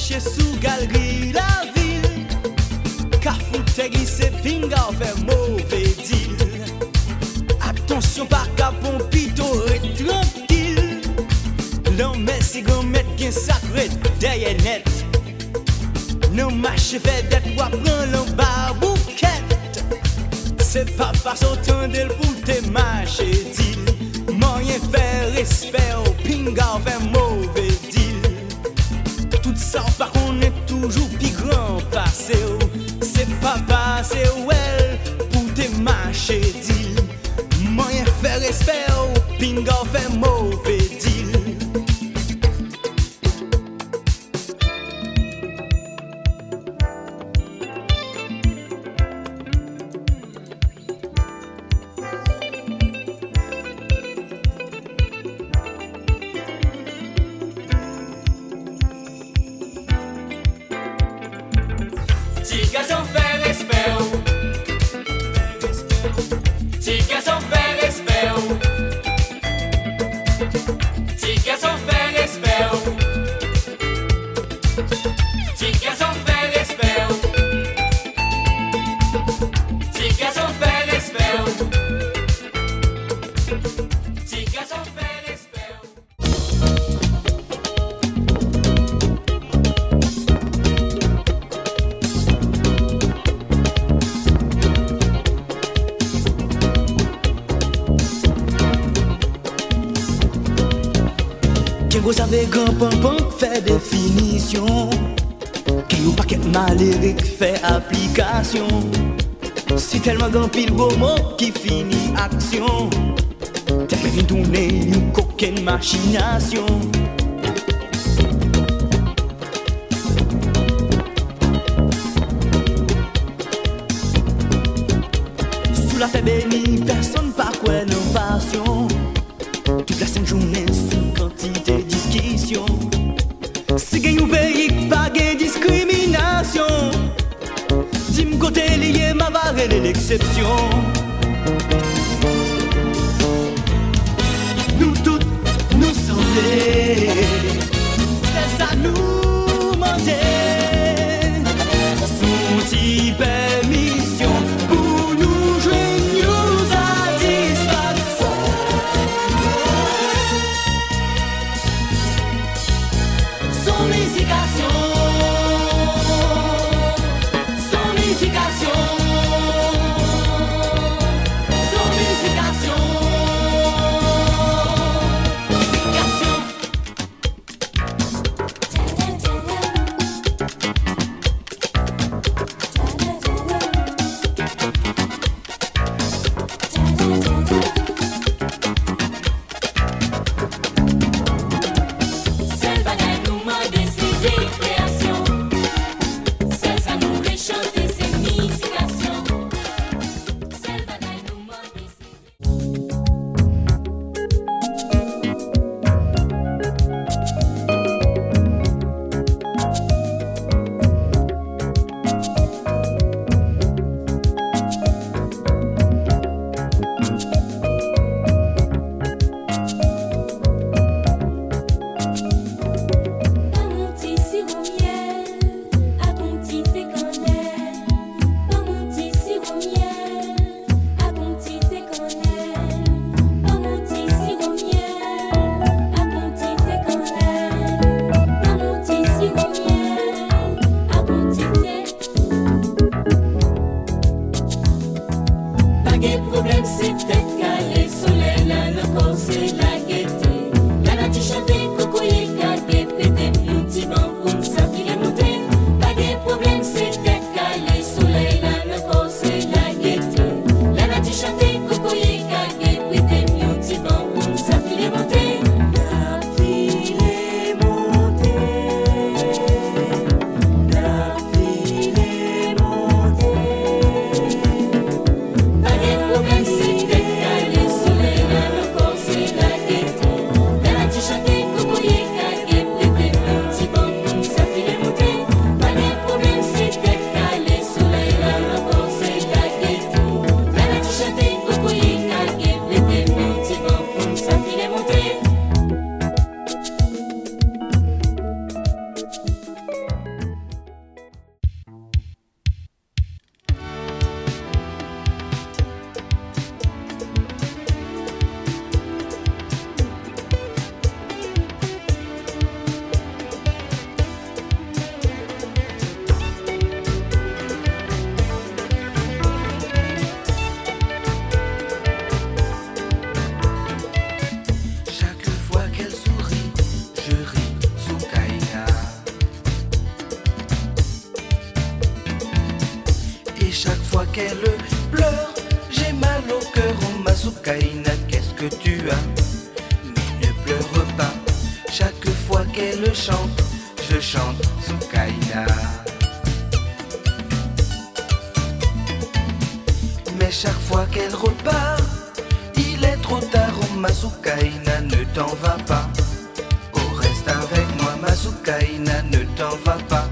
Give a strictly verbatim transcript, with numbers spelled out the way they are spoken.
marcher sous galerie la ville. Carrefour t'es glissé, pinga fait mauvais deal. Attention pas qu'à pompito et tranquille. L'homme si grand mettre bien sacré derrière net. Non marche fait d'être ou prendre l'en bas bouquette. C'est pas parce autant d'elle pour te marcher deal. Moyen faire respect au pinga fait mauvais deal. Tout ça par qu'on est toujours plus grand passé. C'est pas passé well pour te marcher deal. Moyen faire respect au pinga fait mauvais deal. Vous avez grand pampan fait définition. Qui ou paquet malérique fait application. Si tellement grand pile gros mot qui finit action. Tellement vient tourner une coquine machination. Sous la fête bénie, personne pas quoi non passion. Toute la sainte journée sous quantité discussion. Si gagne ou pays, pas gagne discrimination. Dis-moi côté lié, ma varelle est l'exception. Nous toutes, nous semblés. C'est ça nous manger. Son permission pour nous joindre satisfaction. Son musication, son musication. qu'elle pleure, j'ai mal au cœur, oh Masukaina, qu'est-ce que tu as? Mais ne pleure pas, chaque fois qu'elle chante, je chante Sukaina. Mais chaque fois qu'elle repart, il est trop tard, oh Masukaina, ne t'en va pas. Oh, reste avec moi, Masukaina, ne t'en va pas.